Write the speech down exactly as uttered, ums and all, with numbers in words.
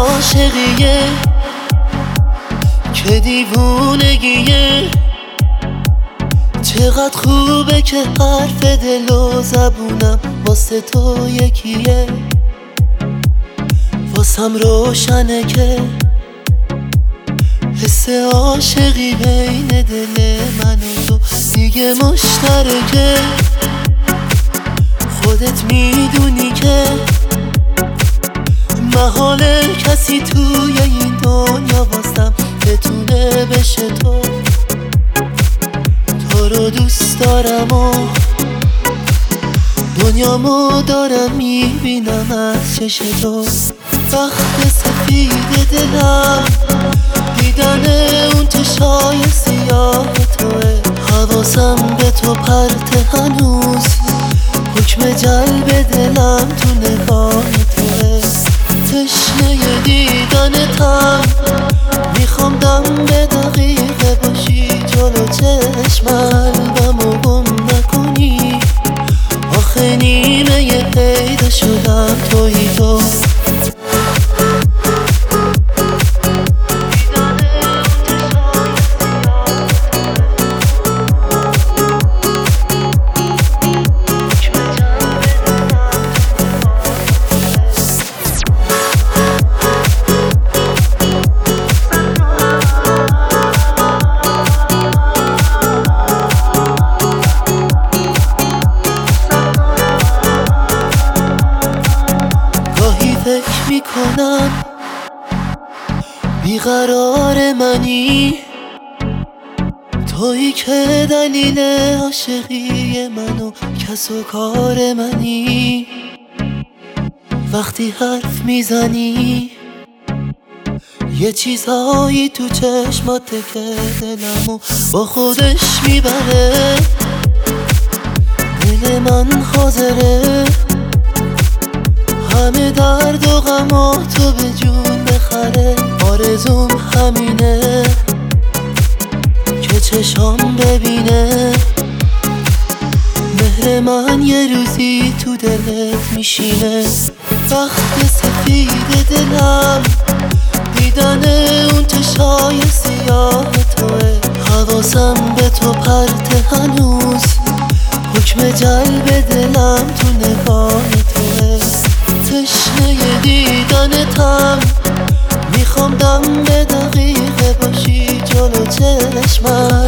عاشقیه که دیوونگیه. چقدر خوبه که حرف دل و زبونم واسه تو یکیه. واسم روشنه که حس عاشقی بین دل من و تو دیگه مشترکه. خودت میدونی که محاله کسی توی این دنیا واسم بتونه بشه تو. تو رو دوست دارم و دنیامو دارم میبینم از چش تو. وقت سفید دلم دیدن اون چشای سیاه توه. حواسم به تو پرت هنوز، حکم جلب دلم تو نگاه توه. تشنه دیدنتم، میخوام دم به دقیقه باشی جلو چشم قلبمو گم نکنی. آخه نیمه یه پیدا شدم توی تو. فکر میکنم بیقرار منی، تویی که دلیل عاشقی من و کس و کار منی. وقتی حرف میزنی یه چیزهایی تو چشمات که دلمو با خودش میبره. دل من حاضره همه درد و غما تو به جون بخره. آرزوم همینه که چشام ببینه مهر من یه روزی تو دلت میشینه. وقت سفید دلم دیدن اون چشای سیاه توه. حواسم به تو پرت هنوز، حکم جلب دلم تو نگاه توه. تشنه دیدنتم، میخوام دم به دقیقه باشی جلو چشمم